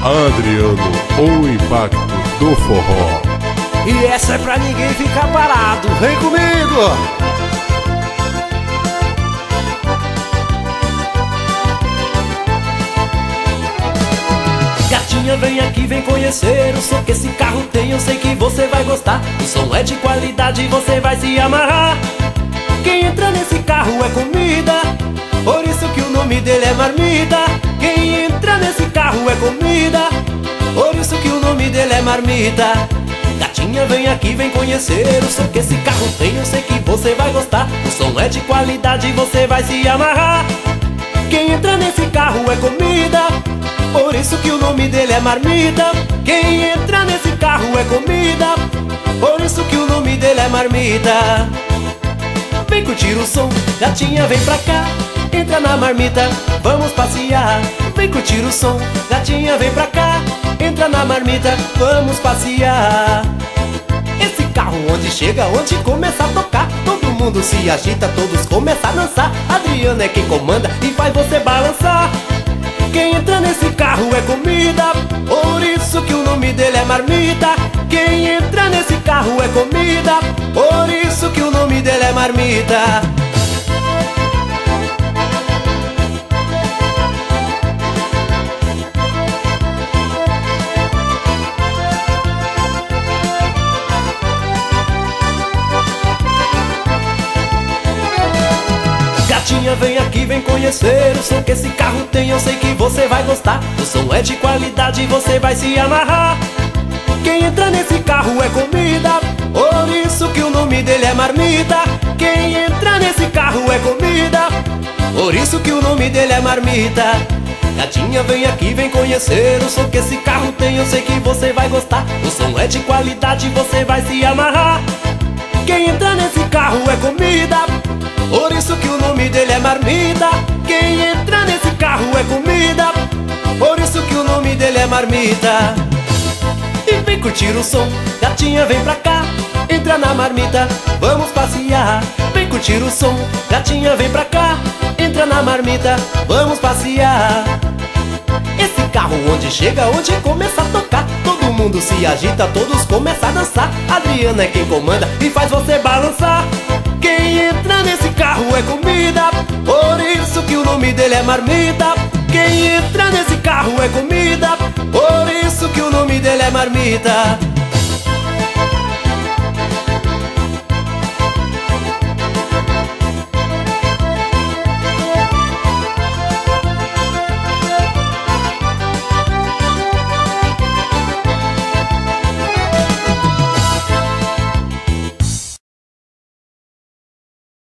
Adriano, o impacto do forró. E essa é pra ninguém ficar parado, vem comigo! Gatinha, vem aqui, vem conhecer o som que esse carro tem, eu sei que você vai gostar. O som é de qualidade e você vai se amarrar. Quem entra nesse carro é comida, por isso que o nome dele é Marmita. Quem entra nesse carro é comida, por isso que o nome dele é Marmita. Gatinha, vem aqui, vem conhecer o som que esse carro tem, eu sei que você vai gostar. O som é de qualidade e você vai se amarrar. Quem entra nesse carro é comida, por isso que o nome dele é Marmita. Quem entra nesse carro é comida, por isso que o nome dele é Marmita. Vem curtir o som, gatinha, vem pra cá, entra na marmita, vamos passear. Vem curtir o som, gatinha, vem pra cá, entra na marmita, vamos passear. Esse carro onde chega, onde começa a tocar, todo mundo se agita, todos começam a dançar. Adriano é quem comanda e faz você balançar. Quem entra nesse carro é comida, por isso que o nome dele é Marmita. Quem entra nesse carro é comida, por isso que o nome dele é Marmita. Gatinha, vem aqui, vem conhecer o som que esse carro tem, eu sei que você vai gostar. O som é de qualidade e você vai se amarrar. Quem entra nesse carro é comida, por isso que o nome dele é Marmita. Quem entra nesse carro é comida, por isso que o nome dele é Marmita. Gatinha, vem aqui, vem conhecer o som que esse carro tem, eu sei que você vai gostar. O som é de qualidade e você vai se amarrar. Quem entra nesse carro é comida, por isso que o nome dele é Marmita. Quem entra nesse carro é comida, por isso que o nome dele é Marmita. E vem curtir o som, gatinha, vem pra cá, entra na marmita, vamos passear. Vem curtir o som, gatinha, vem pra cá, entra na marmita, vamos passear. Esse carro onde chega, onde começa a tocar, todo mundo se agita, todos começam a dançar. Adriano é quem comanda e faz você balançar. Quem entra nesse carro é comida, por isso que o nome dele é Marmita. Quem entra nesse carro é comida, por isso que o nome dele é Marmita.